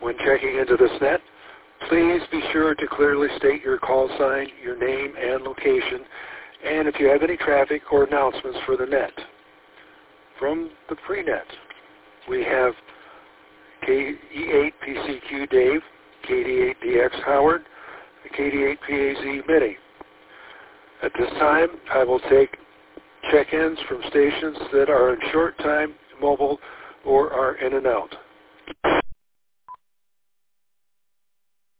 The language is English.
When checking into this net, please be sure to clearly state your call sign, your name and location, and if you have any traffic or announcements for the net. From the pre-net, we have KE8PCQ Dave, KD8DX Howard, and KD8PAZ Mitty. At this time, I will take check-ins from stations that are in short time, mobile, or are in and out.